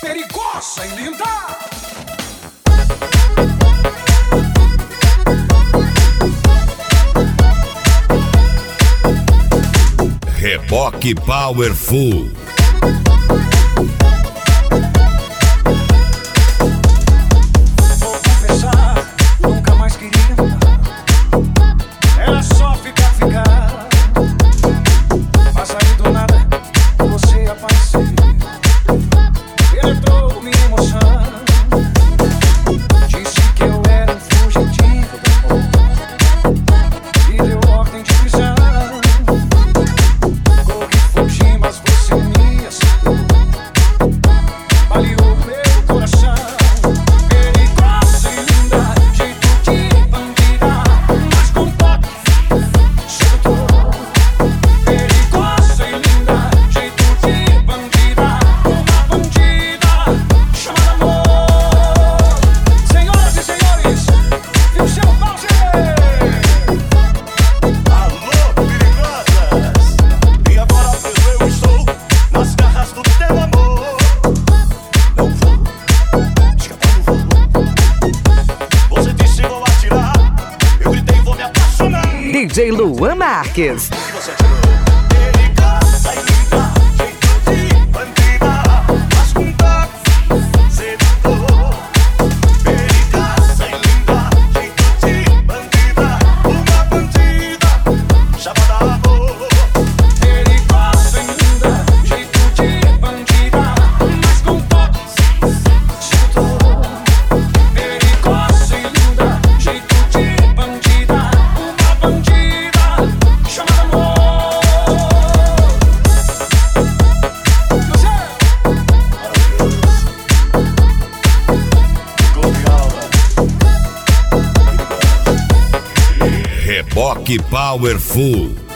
perigosa e linda. Reboque Powerful. Vou confessar, nunca mais queria mudar. Era só ficar. Mas aí do nada você apareceu. Penetrou minha emoção. Disse que eu era um fugitivo do amor. E deu ordem de prisão. Corri, fugi, mas você me aceitou. Baleou meu coração. Perigosa e linda, jeito de bandida, mas com toque sedutor. Perigosa e linda, jeito de bandida, uma bandida chamada amor. Senhoras e senhores, viu seu pause? Alô, perigosas! E agora mesmo eu estou nas garras do teu amor. Não vou escapar, não vou. Você disse vou atirar, eu gritei vou me apaixonar. DJ Luan Marques. E você atirou. Perigosa e linda, jeito de bandida, mas com toque sedutor. Perigosa e linda, jeito de bandida, uma bandida chamada amor. Perigosa e linda, jeito de bandida, mas com toque sedutor. Perigosa e linda, jeito de bandida, uma bandida chamada amor. Reboque Powerful.